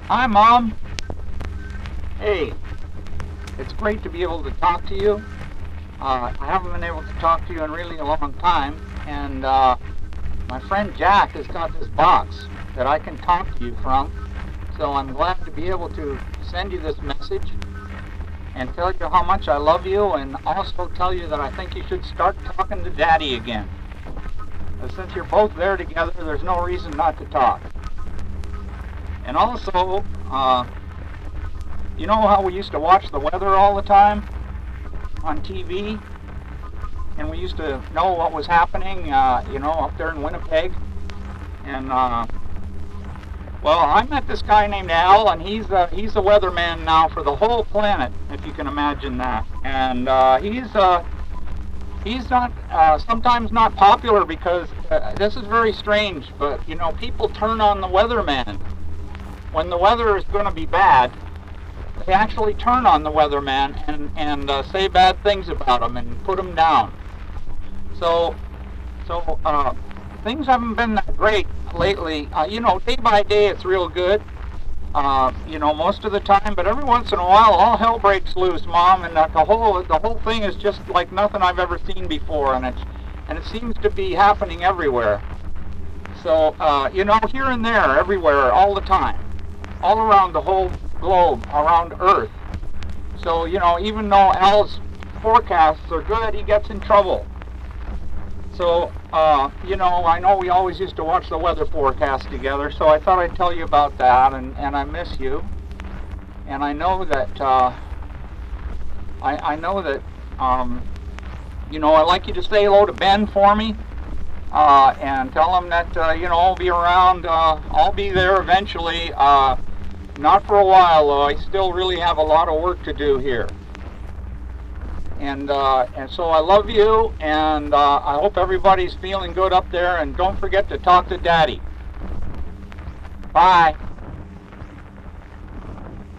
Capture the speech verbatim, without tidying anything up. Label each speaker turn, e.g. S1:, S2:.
S1: Hi, Mom. Hey, it's great to be able to talk to you. Uh, I haven't been able to talk to you in really a long time, and uh, my friend Jack has got this box that I can talk to you from. So I'm glad to be able to send you this message and tell you how much I love you, and also tell you that I think you should start talking to Daddy again. Uh, Since you're both there together, there's no reason not to talk. And also, uh, you know how we used to watch the weather all the time on T V? And we used to know what was happening, uh, you know, up there in Winnipeg. And uh, well, I met this guy named Al, and he's uh, he's the weatherman now for the whole planet, if you can imagine that. And uh, he's uh, he's not uh, sometimes not popular because uh, this is very strange, but you know, people turn on the weatherman when the weather is going to be bad. They actually turn on the weatherman and and uh, say bad things about him and put him down. So so uh, things haven't been that great lately. Uh, you know, day by day it's real good. Uh, you know, most of the time, but every once in a while, all hell breaks loose, Mom, and uh, the whole the whole thing is just like nothing I've ever seen before, and it's and it seems to be happening everywhere. So uh, you know, here and there, everywhere, all the time, all around the whole globe, around Earth. So you know, even though Al's forecasts are good, he gets in trouble. So, uh, you know, I know we always used to watch the weather forecast together, so I thought I'd tell you about that, and, and I miss you. And I know that, uh, I, I know that, um, you know, I'd like you to say hello to Ben for me, uh, and tell him that, uh, you know, I'll be around, uh, I'll be there eventually, uh, not for a while, though. I still really have a lot of work to do here. And uh, and so I love you, and uh, I hope everybody's feeling good up there. And don't forget to talk to Daddy. Bye.